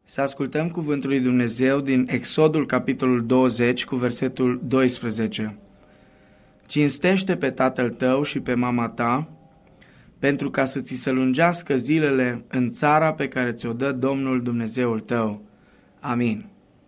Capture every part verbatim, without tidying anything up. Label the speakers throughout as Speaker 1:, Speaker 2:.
Speaker 1: Să ascultăm cuvântul lui Dumnezeu din Exodul, capitolul douăzeci, cu versetul doisprezece. Cinstește pe tatăl tău și pe mama ta, pentru ca să ți se lungească zilele în țara pe care ți-o dă Domnul Dumnezeul tău. Amin.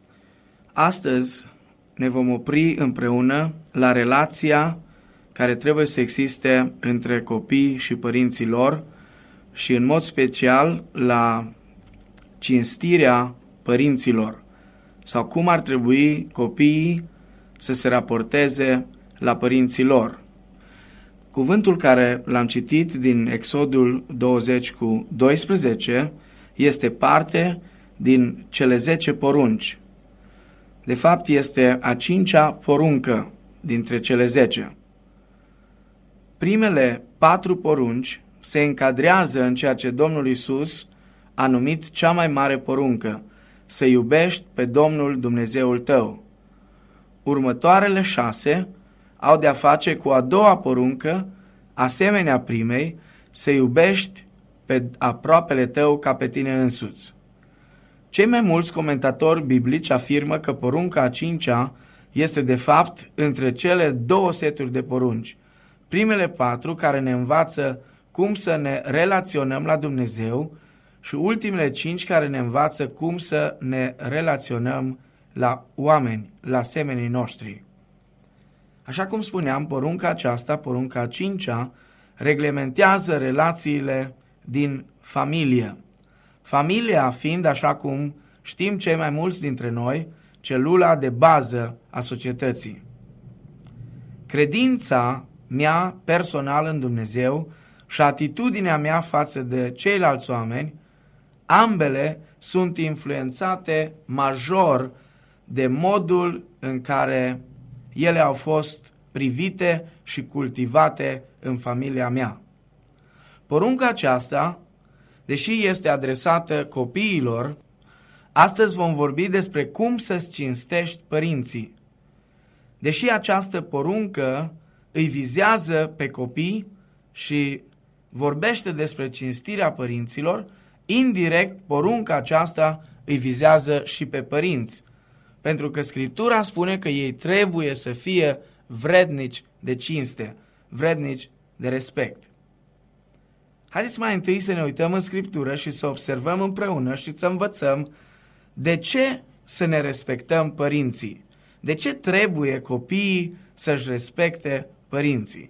Speaker 1: Astăzi ne vom opri împreună la relația care trebuie să existe între copii și părinții lor și în mod special la cinstirea părinților sau cum ar trebui copiii să se raporteze la părinții lor. Cuvântul care l-am citit din Exodul douăzeci cu doisprezece este parte din cele zece porunci. De fapt, este a cincea poruncă dintre cele zece. Primele patru porunci se încadrează în ceea ce Domnul Iisus a numit cea mai mare poruncă, să iubești pe Domnul Dumnezeul tău. Următoarele șase au de-a face cu a doua poruncă, asemenea primei, să iubești pe aproapele tău ca pe tine însuți. Cei mai mulți comentatori biblici afirmă că porunca a cincea este de fapt între cele două seturi de porunci. Primele patru care ne învață cum să ne relaționăm la Dumnezeu și ultimele cinci care ne învață cum să ne relaționăm la oameni, la semenii noștri. Așa cum spuneam, porunca aceasta, porunca a cincea, reglementează relațiile din familie. Familia fiind, așa cum știm cei mai mulți dintre noi, celula de bază a societății. Credința mea personală în Dumnezeu și atitudinea mea față de ceilalți oameni, ambele sunt influențate major de modul în care ele au fost privite și cultivate în familia mea. Porunca aceasta, deși este adresată copiilor, astăzi vom vorbi despre cum să-ți cinstești părinții. Deși această poruncă îi vizează pe copii și vorbește despre cinstirea părinților, indirect porunca aceasta îi vizează și pe părinți, pentru că Scriptura spune că ei trebuie să fie vrednici de cinste, vrednici de respect. Haideți mai întâi să ne uităm în Scriptură și să observăm împreună și să învățăm de ce să ne respectăm părinții. De ce trebuie copiii să-și respecte părinții?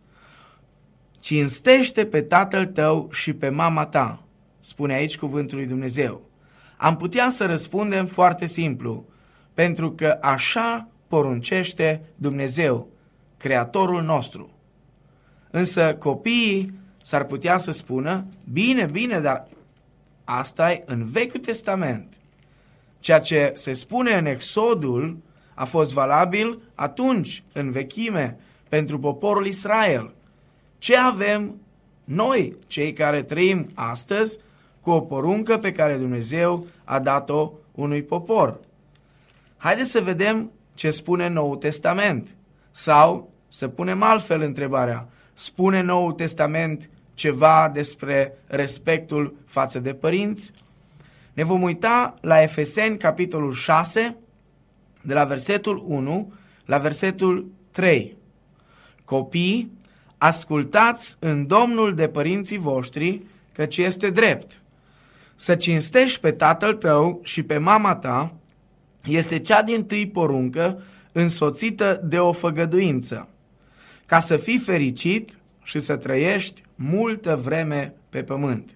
Speaker 1: Cinstește pe tatăl tău și pe mama ta, spune aici cuvântul lui Dumnezeu. Am putea să răspundem foarte simplu, pentru că așa poruncește Dumnezeu, Creatorul nostru. Însă copiii s-ar putea să spună, bine, bine, dar asta e în Vechiul Testament. Ceea ce se spune în Exodul a fost valabil atunci, în vechime, pentru poporul Israel. Ce avem noi, cei care trăim astăzi, cu o poruncă pe care Dumnezeu a dat-o unui popor? Haideți să vedem ce spune Noul Testament. Sau, să punem altfel întrebarea, spune Noul Testament ceva despre respectul față de părinți? Ne vom uita la Efeseni, capitolul șase, de la versetul unu la versetul trei. Copii, ascultați în Domnul de părinții voștri, căci este drept. Să cinstești pe tatăl tău și pe mama ta este cea dintâi poruncă însoțită de o făgăduință, ca să fii fericit și să trăiești multă vreme pe pământ.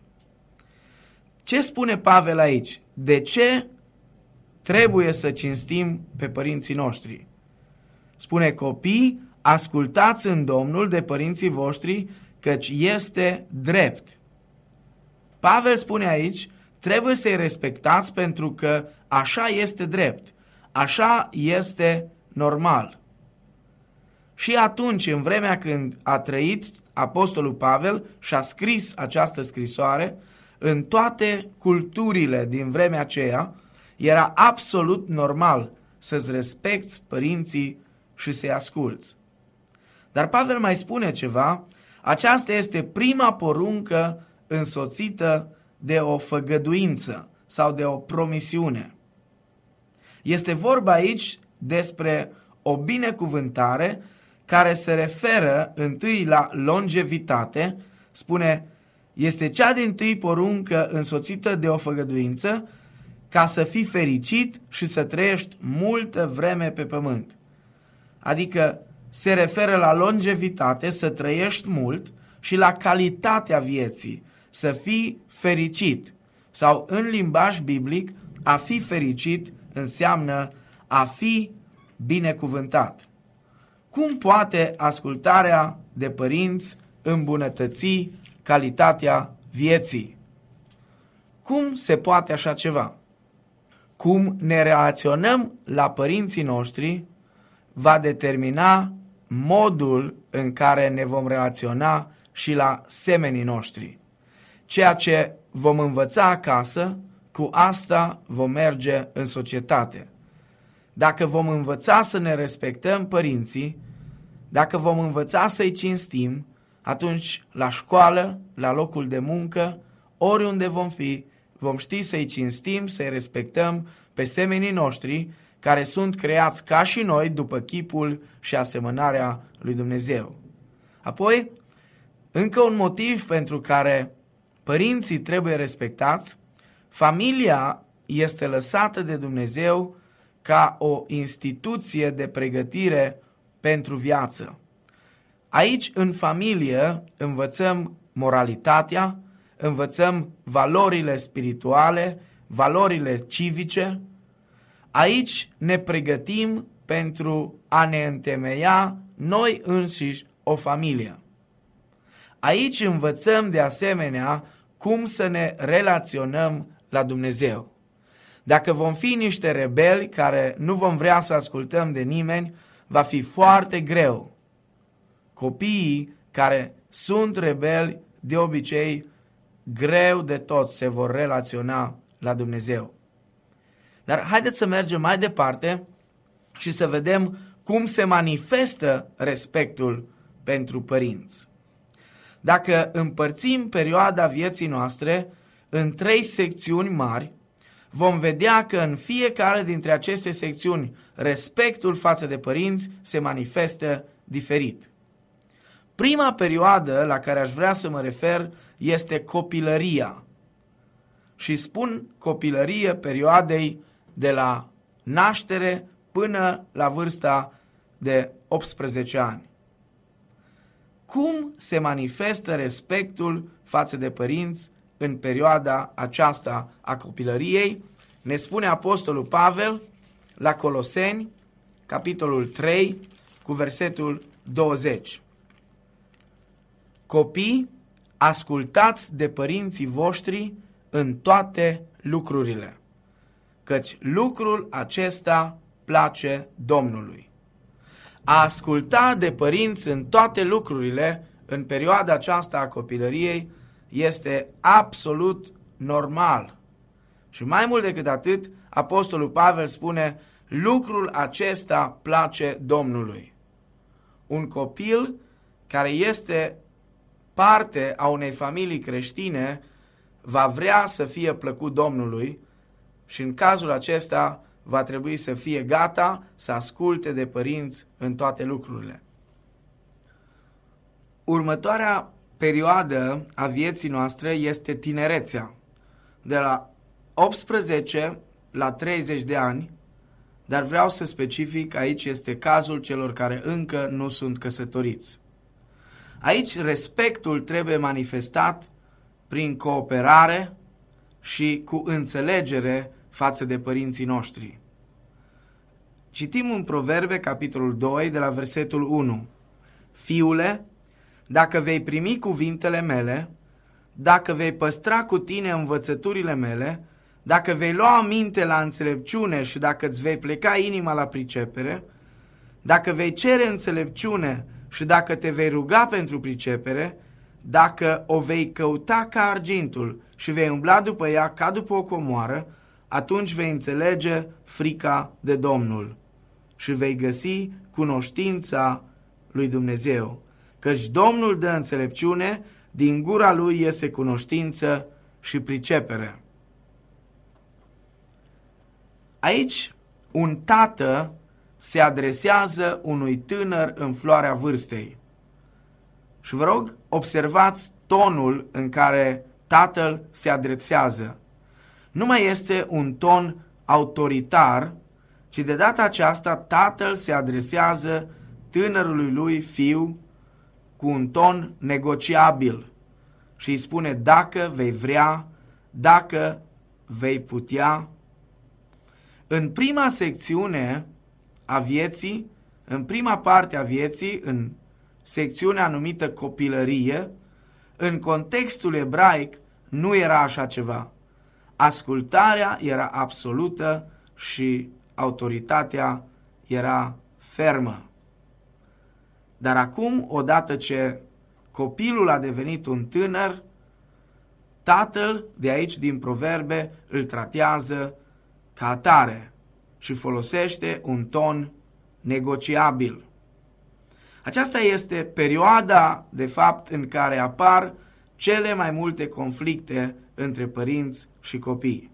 Speaker 1: Ce spune Pavel aici? De ce trebuie să cinstim pe părinții noștri? Spune, copii, ascultați în Domnul de părinții voștri, căci este drept. Pavel spune aici, trebuie să-i respectați pentru că așa este drept, așa este normal. Și atunci, în vremea când a trăit apostolul Pavel și a scris această scrisoare, în toate culturile din vremea aceea, era absolut normal să-ți respecti părinții și să-i asculți. Dar Pavel mai spune ceva, aceasta este prima poruncă însoțită de o făgăduință sau de o promisiune. Este vorba aici despre o binecuvântare care se referă întâi la longevitate, spune, este cea dintâi poruncă însoțită de o făgăduință, ca să fii fericit și să trăiești multă vreme pe pământ. Adică se referă la longevitate, să trăiești mult, și la calitatea vieții, să fii fericit. Sau în limbaj biblic, a fi fericit înseamnă a fi binecuvântat. Cum poate ascultarea de părinți îmbunătăți calitatea vieții? Cum se poate așa ceva? Cum ne relaționăm la părinții noștri va determina modul în care ne vom relaționa și la semenii noștri. Ceea ce vom învăța acasă, cu asta vom merge în societate. Dacă vom învăța să ne respectăm părinții, dacă vom învăța să-i cinstim, atunci la școală, la locul de muncă, oriunde vom fi, vom ști să-i cinstim, să-i respectăm pe semenii noștri, care sunt creați ca și noi după chipul și asemănarea lui Dumnezeu. Apoi, încă un motiv pentru care părinții trebuie respectați, familia este lăsată de Dumnezeu ca o instituție de pregătire pentru viață. Aici, în familie, învățăm moralitatea, învățăm valorile spirituale, valorile civice. Aici ne pregătim pentru a ne întemeia noi înșiși o familie. Aici învățăm de asemenea cum să ne relaționăm la Dumnezeu. Dacă vom fi niște rebeli care nu vom vrea să ascultăm de nimeni, va fi foarte greu. Copiii care sunt rebeli, de obicei, greu de tot se vor relaționa la Dumnezeu. Dar haideți să mergem mai departe și să vedem cum se manifestă respectul pentru părinți. Dacă împărțim perioada vieții noastre în trei secțiuni mari, vom vedea că în fiecare dintre aceste secțiuni respectul față de părinți se manifestă diferit. Prima perioadă la care aș vrea să mă refer este copilăria. Și spun copilărie perioadei de la naștere până la vârsta de optsprezece ani. Cum se manifestă respectul față de părinți în perioada aceasta a copilăriei? Ne spune Apostolul Pavel la Coloseni, capitolul trei, cu versetul douăzeci. Copii, ascultați de părinții voștri în toate lucrurile, căci lucrul acesta place Domnului. A asculta de părinți în toate lucrurile, în perioada aceasta a copilăriei, este absolut normal. Și mai mult decât atât, Apostolul Pavel spune, lucrul acesta place Domnului. Un copil care este parte a unei familii creștine va vrea să fie plăcut Domnului și în cazul acesta va trebui să fie gata să asculte de părinți în toate lucrurile. Următoarea perioadă a vieții noastre este tinerețea, de la optsprezece la treizeci de ani, dar vreau să specific, aici este cazul celor care încă nu sunt căsătoriți. Aici respectul trebuie manifestat prin cooperare și cu înțelegere față de părinții noștri. Citim în Proverbe, capitolul doi, de la versetul unu. Fiule, dacă vei primi cuvintele mele, dacă vei păstra cu tine învățăturile mele, dacă vei lua aminte la înțelepciune și dacă îți vei pleca inima la pricepere, dacă vei cere înțelepciune și dacă te vei ruga pentru pricepere, dacă o vei căuta ca argintul și vei umbla după ea ca după o comoară, atunci vei înțelege frica de Domnul și vei găsi cunoștința lui Dumnezeu. Căci Domnul dă înțelepciune, din gura lui iese cunoștință și pricepere. Aici, un tată se adresează unui tânăr în floarea vârstei. Și vă rog, observați tonul în care tatăl se adresează. Nu mai este un ton autoritar, ci de data aceasta tatăl se adresează tânărului lui fiu cu un ton negociabil și îi spune dacă vei vrea, dacă vei putea. În prima secțiune a vieții, în prima parte a vieții, în secțiunea numită copilărie, în contextul ebraic nu era așa ceva. Ascultarea era absolută și autoritatea era fermă. Dar acum, odată ce copilul a devenit un tânăr, tatăl de aici din Proverbe îl tratează ca atare și folosește un ton negociabil. Aceasta este perioada, de fapt, în care apar cele mai multe conflicte între părinți și copii.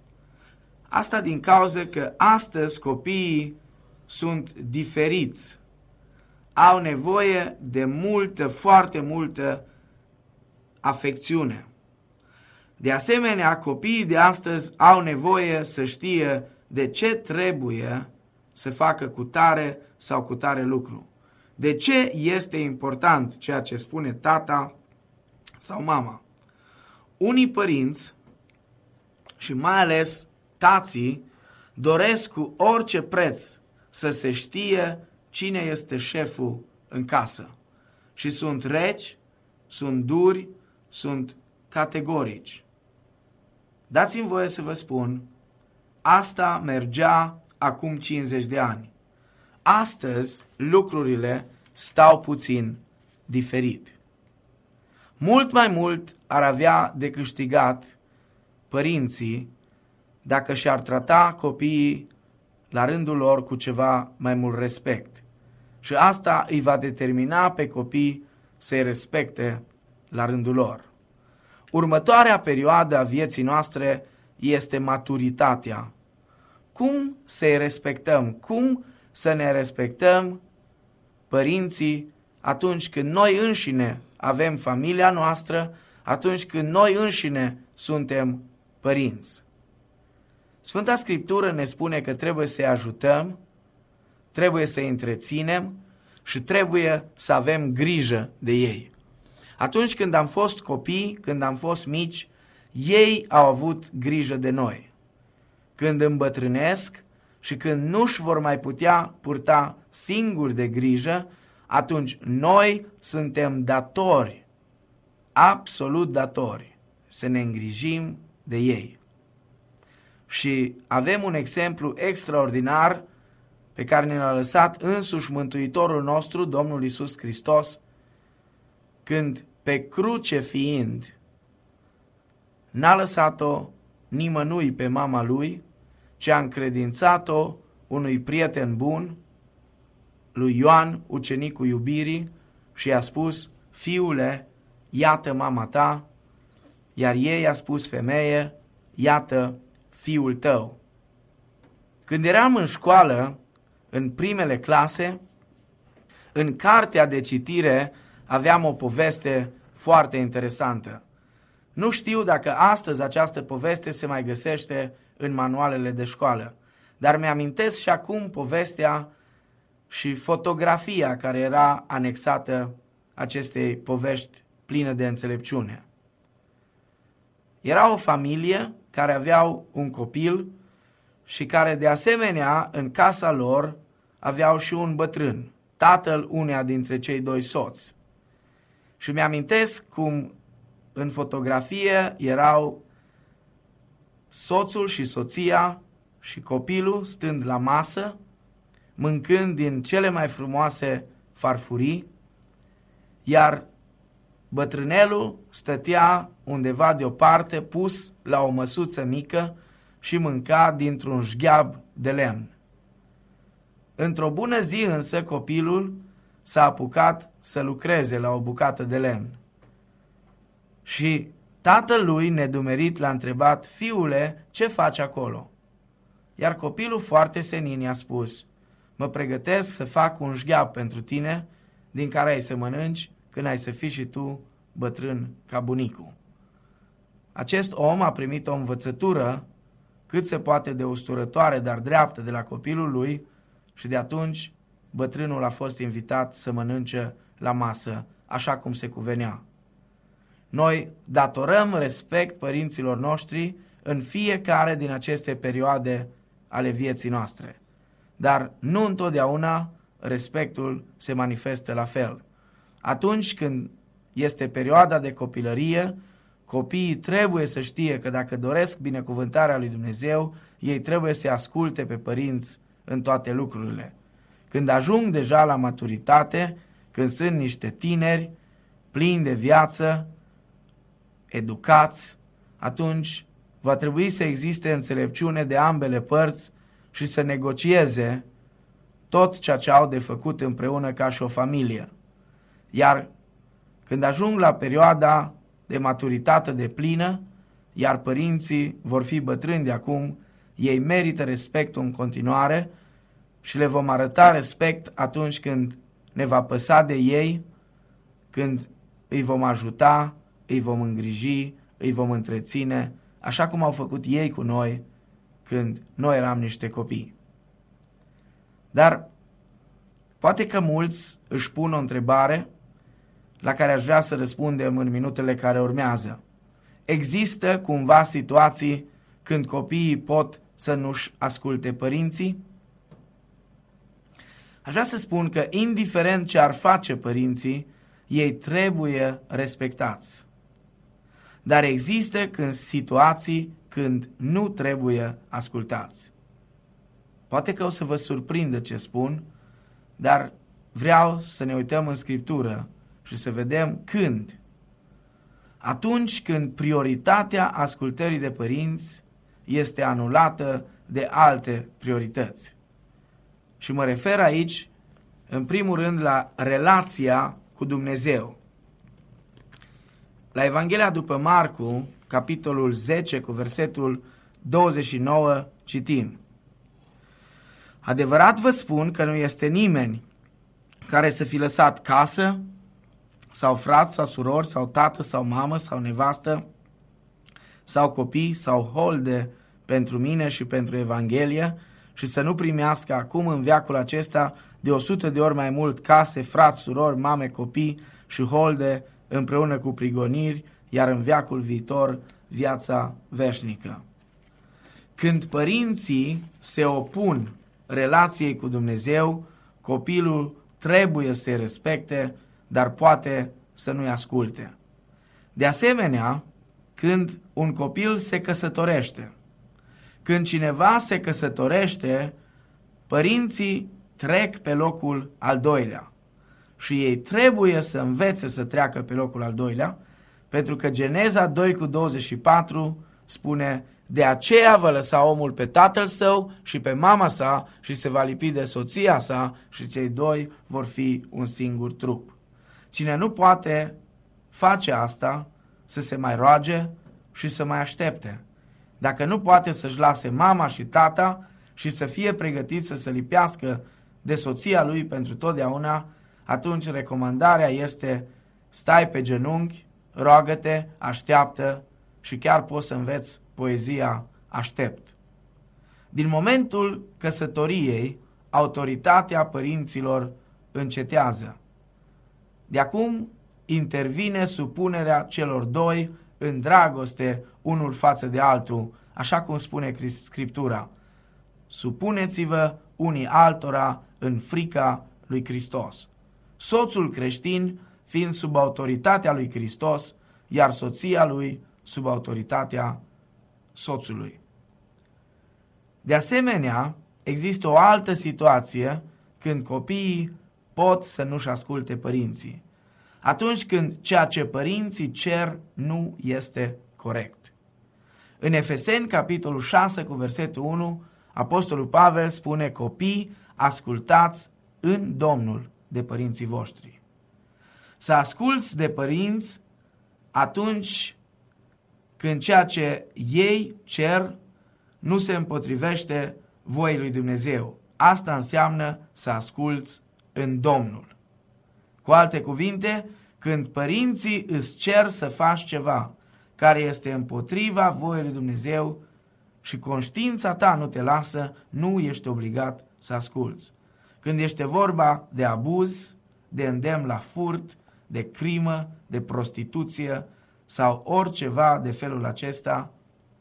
Speaker 1: Asta din cauza că astăzi copiii sunt diferiți, au nevoie de multă, foarte multă afecțiune. De asemenea, copiii de astăzi au nevoie să știe de ce trebuie să facă cu tare sau cu tare lucru. De ce este important ceea ce spune tata sau mama? Unii părinți și mai ales tații doresc cu orice preț să se știe cine este șeful în casă. Și sunt reci, sunt duri, sunt categorici. Dați-mi voie să vă spun, asta mergea acum cincizeci de ani. Astăzi lucrurile stau puțin diferit. Mult mai mult ar avea de câștigat părinții dacă și-ar trata copiii la rândul lor cu ceva mai mult respect. Și asta îi va determina pe copii să-i respecte la rândul lor. Următoarea perioadă a vieții noastre este maturitatea. Cum să-i respectăm? Cum să ne respectăm părinții atunci când noi înșine avem familia noastră, atunci când noi înșine suntem părinți? Sfânta Scriptură ne spune că trebuie să-i ajutăm, trebuie să-i întreținem și trebuie să avem grijă de ei. Atunci când am fost copii, când am fost mici, ei au avut grijă de noi. Când îmbătrânesc și când nu-și vor mai putea purta singuri de grijă, atunci noi suntem datori, absolut datori, să ne îngrijim de ei. Și avem un exemplu extraordinar pe care ne l-a lăsat însuși Mântuitorul nostru, Domnul Iisus Hristos, când pe cruce fiind, n-a lăsat-o nimănui pe mama lui, ci a încredințat-o unui prieten bun, lui Ioan, ucenicul iubirii, și i-a spus: fiule, iată mama ta, iar ei a spus: femeie, iată fiul tău. Când eram în școală, în primele clase, în cartea de citire aveam o poveste foarte interesantă. Nu știu dacă astăzi această poveste se mai găsește în manualele de școală, dar mi-amintesc și acum povestea și fotografia care era anexată acestei povești plină de înțelepciune. Era o familie care aveau un copil și care de asemenea în casa lor aveau și un bătrân, tatăl uneia dintre cei doi soți. Și mi-amintesc cum în fotografie erau soțul și soția și copilul stând la masă, mâncând din cele mai frumoase farfurii, iar bătrânelul stătea undeva deoparte, pus la o măsuță mică și mânca dintr-un șgheab de lemn. Într-o bună zi însă copilul s-a apucat să lucreze la o bucată de lemn. Și tatăl lui, nedumerit, l-a întrebat: fiule, ce faci acolo? Iar copilul foarte senin i-a spus: mă pregătesc să fac un șgheap pentru tine, din care ai să mănânci când ai să fii și tu bătrân ca bunicul. Acest om a primit o învățătură cât se poate de usturătoare, dar dreaptă de la copilul lui, și de atunci bătrânul a fost invitat să mănânce la masă, așa cum se cuvenea. Noi datorăm respect părinților noștri în fiecare din aceste perioade ale vieții noastre, dar nu întotdeauna respectul se manifestă la fel. Atunci când este perioada de copilărie, copiii trebuie să știe că dacă doresc binecuvântarea lui Dumnezeu, ei trebuie să asculte pe părinți în toate lucrurile. Când ajung deja la maturitate, când sunt niște tineri plini de viață, educați, atunci va trebui să existe înțelepciune de ambele părți și să negocieze tot ceea ce au de făcut împreună ca și o familie. Iar când ajung la perioada de maturitate de plină, iar părinții vor fi bătrâni de acum, ei merită respectul în continuare și le vom arăta respect atunci când ne va păsa de ei, când îi vom ajuta, îi vom îngriji, îi vom întreține, așa cum au făcut ei cu noi când noi eram niște copii. Dar poate că mulți își pun o întrebare la care aș vrea să răspundem în minutele care urmează. Există cumva situații când copiii pot să nu-și asculte părinții? Aș vrea să spun că, indiferent ce ar face părinții, ei trebuie respectați. Dar există când situații când nu trebuie ascultați. Poate că o să vă surprindă ce spun, dar vreau să ne uităm în Scriptură și să vedem când. Atunci când prioritatea ascultării de părinți este anulată de alte priorități. Și mă refer aici, în primul rând, la relația cu Dumnezeu. La Evanghelia după Marcu, capitolul zece, cu versetul douăzeci și nouă, citim: adevărat vă spun că nu este nimeni care să fi lăsat casă, sau frați, sau surori, sau tată, sau mamă, sau nevastă, sau copii, sau holde pentru mine și pentru Evanghelie, și să nu primească acum în veacul acesta de o sută de ori mai mult case, frați, surori, mame, copii și holde împreună cu prigoniri, iar în veacul viitor viața veșnică. Când părinții se opun relației cu Dumnezeu, copilul trebuie să-i respecte, dar poate să nu-i asculte. De asemenea, când un copil se căsătorește, când cineva se căsătorește, părinții trec pe locul al doilea și ei trebuie să învețe să treacă pe locul al doilea, pentru că Geneza doi cu douăzeci și patru spune: de aceea va lăsa omul pe tatăl său și pe mama sa și se va lipi de soția sa și cei doi vor fi un singur trup. Cine nu poate face asta, să se mai roage și să mai aștepte. Dacă nu poate să-și lase mama și tata și să fie pregătit să se lipească de soția lui pentru totdeauna, atunci recomandarea este: stai pe genunchi, roagă-te, așteaptă și chiar poți să înveți poezia Aștept. Din momentul căsătoriei, autoritatea părinților încetează. De acum intervine supunerea celor doi în dragoste unul față de altul, așa cum spune Scriptura: supuneți-vă unii altora în frica lui Hristos. Soțul creștin fiind sub autoritatea lui Hristos, iar soția lui sub autoritatea soțului. De asemenea, există o altă situație când copiii pot să nu-și asculte părinții. Atunci când ceea ce părinții cer nu este corect. În Efeseni, capitolul șase, cu versetul unu, Apostolul Pavel spune: copii, ascultați în Domnul de părinții voștri. Să asculți de părinți atunci când ceea ce ei cer nu se împotrivește voii lui Dumnezeu. Asta înseamnă să asculți în Domnul. Cu alte cuvinte, când părinții îți cer să faci ceva care este împotriva voii lui Dumnezeu și conștiința ta nu te lasă, nu ești obligat să asculți. Când este vorba de abuz, de îndemn la furt, de crimă, de prostituție sau oriceva de felul acesta,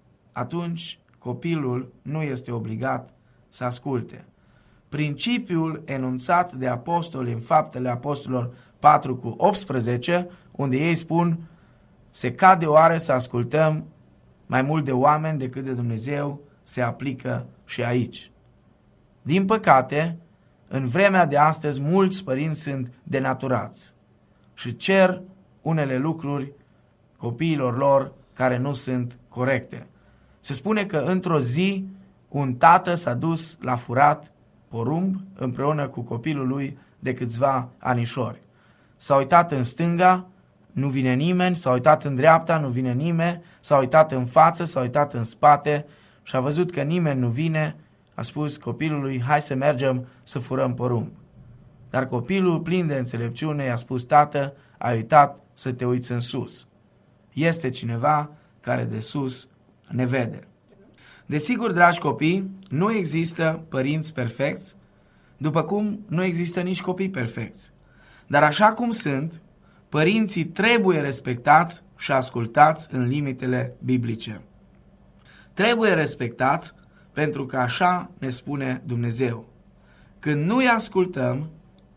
Speaker 1: atunci copilul nu este obligat să asculte. Principiul enunțat de apostoli în Faptele Apostolilor patru cu optsprezece, unde ei spun: se cade oare să ascultăm mai mult de oameni decât de Dumnezeu, se aplică și aici. Din păcate, în vremea de astăzi, mulți părinți sunt denaturați și cer unele lucruri copiilor lor care nu sunt corecte. Se spune că într-o zi un tată s-a dus la furat porumb împreună cu copilul lui de câțiva anișori. S-a uitat în stânga, nu vine nimeni, s-a uitat în dreapta, nu vine nimeni, s-a uitat în față, s-a uitat în spate și a văzut că nimeni nu vine, a spus copilului: hai să mergem să furăm porumb. Dar copilul, plin de înțelepciune, i-a spus: tată, ai uitat să te uiți în sus. Este cineva care de sus ne vede. Desigur, dragi copii, nu există părinți perfecți, după cum nu există nici copii perfecți. Dar așa cum sunt, părinții trebuie respectați și ascultați în limitele biblice. Trebuie respectați pentru că așa ne spune Dumnezeu. Când nu îi ascultăm,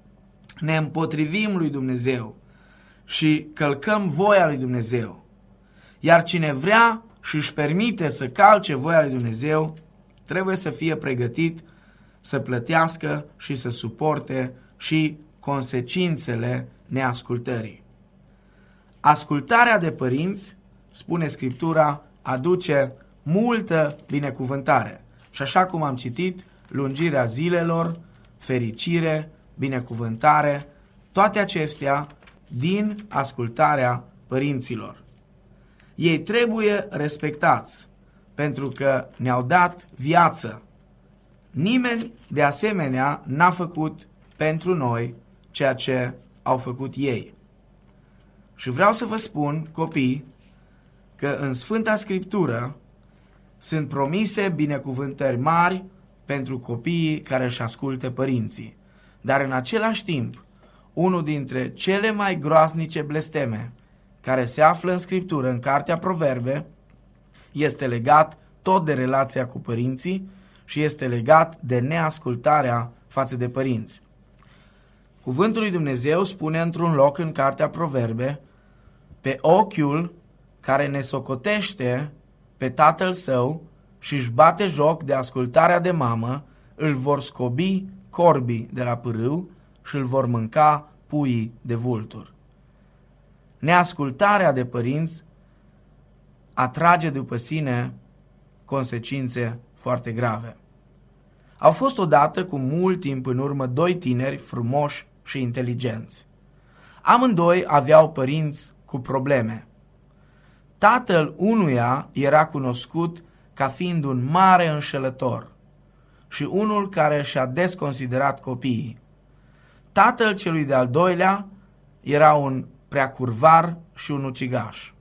Speaker 1: ne împotrivim lui Dumnezeu și călcăm voia lui Dumnezeu. Iar cine vrea și își permite să calce voia lui Dumnezeu, trebuie să fie pregătit să plătească și să suporte și consecințele neascultării. Ascultarea de părinți, spune Scriptura, aduce multă binecuvântare. Și așa cum am citit, lungirea zilelor, fericire, binecuvântare, toate acestea din ascultarea părinților. Ei trebuie respectați pentru că ne-au dat viață. Nimeni de asemenea n-a făcut pentru noi ceea ce au făcut ei. Și vreau să vă spun, copii, că în Sfânta Scriptură sunt promise binecuvântări mari pentru copiii care își ascultă părinții. Dar în același timp, unul dintre cele mai groaznice blesteme care se află în Scriptură, în Cartea Proverbe, este legat tot de relația cu părinții și este legat de neascultarea față de părinți. Cuvântul lui Dumnezeu spune într-un loc în Cartea Proverbe: pe ochiul care ne socotește pe tatăl său și își bate joc de ascultarea de mamă, îl vor scobi corbii de la pârâu și îl vor mânca puii de vulturi. Neascultarea de părinți atrage după sine consecințe foarte grave. Au fost odată, cu mult timp în urmă, doi tineri frumoși și inteligenți. Amândoi aveau părinți cu probleme. Tatăl unuia era cunoscut ca fiind un mare înșelător și unul care și-a desconsiderat copiii. Tatăl celui de-al doilea era un preacurvar și un ucigaș.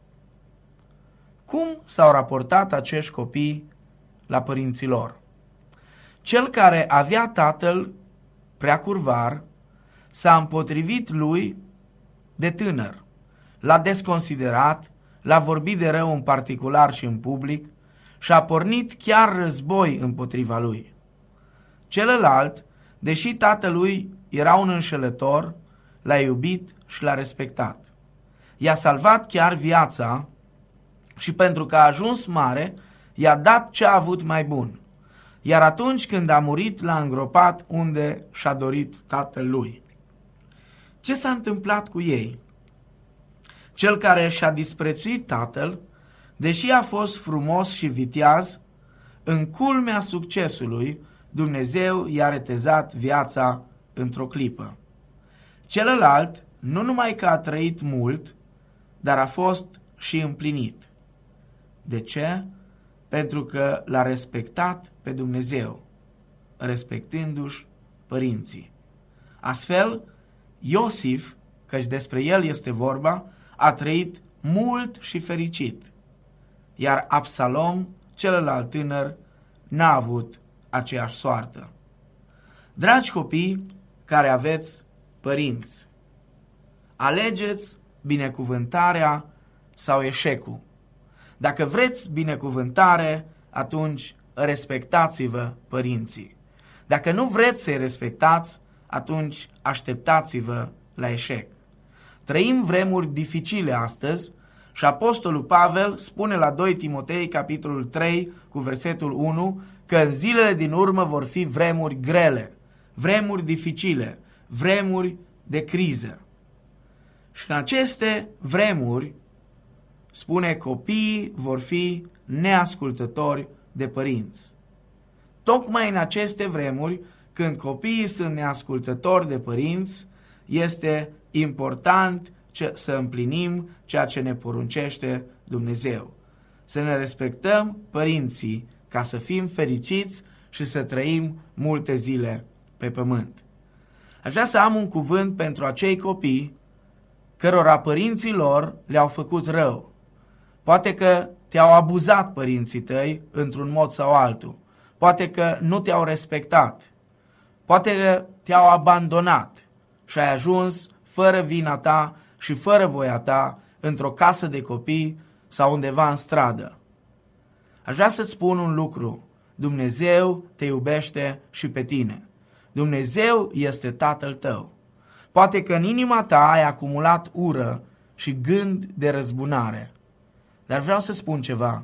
Speaker 1: Cum s-au raportat acești copii la părinții lor? Cel care avea tatăl preacurvar s-a împotrivit lui de tânăr, l-a desconsiderat, l-a vorbit de rău în particular și în public și a pornit chiar război împotriva lui. Celălalt, deși tatălui era un înșelător, l-a iubit și l-a respectat. I-a salvat chiar viața și pentru că a ajuns mare, i-a dat ce a avut mai bun. Iar atunci când a murit, l-a îngropat unde și-a dorit tatăl lui. Ce s-a întâmplat cu ei? Cel care și-a disprețuit tatăl, deși a fost frumos și viteaz, în culmea succesului, Dumnezeu i-a retezat viața într-o clipă. Celălalt, nu numai că a trăit mult, dar a fost și împlinit. De ce? Pentru că l-a respectat pe Dumnezeu. respectându-și părinții. Astfel, Iosif, căci despre el este vorba, a trăit mult și fericit, iar Absalom, celălalt tânăr, n-a avut aceeași soartă. Dragi copii care aveți părinți, alegeți binecuvântarea sau eșecul. Dacă vreți binecuvântare, atunci respectați-vă părinții. Dacă nu vreți să-i respectați, atunci așteptați-vă la eșec. Trăim vremuri dificile astăzi și Apostolul Pavel spune la doi Timotei, capitolul trei, cu versetul unu, că în zilele din urmă vor fi vremuri grele, vremuri dificile, vremuri de criză. Și în aceste vremuri, spune, copiii vor fi neascultători de părinți. Tocmai în aceste vremuri, când copiii sunt neascultători de părinți, este important să împlinim ceea ce ne poruncește Dumnezeu. Să ne respectăm părinții ca să fim fericiți și să trăim multe zile pe pământ. Aș vrea să am un cuvânt pentru acei copii cărora părinții lor le-au făcut rău. Poate că te-au abuzat părinții tăi într-un mod sau altul. Poate că nu te-au respectat. Poate că te-au abandonat și ai ajuns fără vina ta și fără voia ta într-o casă de copii sau undeva în stradă. Aș vrea să-ți spun un lucru. Dumnezeu te iubește și pe tine. Dumnezeu este Tatăl tău. Poate că în inima ta ai acumulat ură și gând de răzbunare. Dar vreau să spun ceva.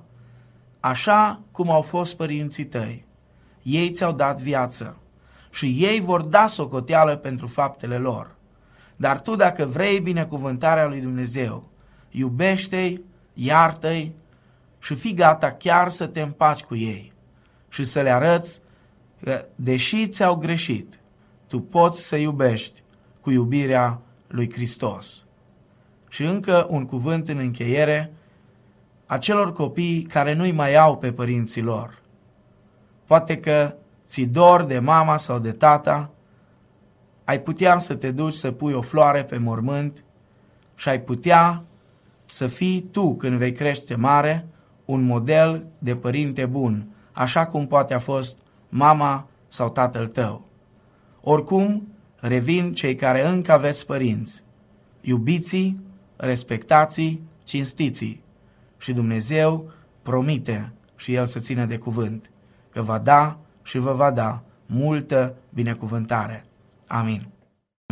Speaker 1: Așa cum au fost părinții tăi, ei ți-au dat viață și ei vor da socoteală pentru faptele lor. Dar tu, dacă vrei binecuvântarea lui Dumnezeu, iubește-i, iartă-i și fii gata chiar să te împaci cu ei și să le arăți că, deși ți-au greșit, tu poți să iubești cu iubirea lui Hristos. Și încă un cuvânt în încheiere acelor copii care nu-i mai au pe părinții lor. Poate că ți dor de mama sau de tata, ai putea să te duci să pui o floare pe mormânt și ai putea să fii tu, când vei crește mare, un model de părinte bun, așa cum poate a fost mama sau tatăl tău. Oricum, revin cei care încă aveți părinți. Iubiți-i, respectați-i, cinstiți-i. Și Dumnezeu promite și El să țină de cuvânt, că va da și vă va da multă binecuvântare. Amin.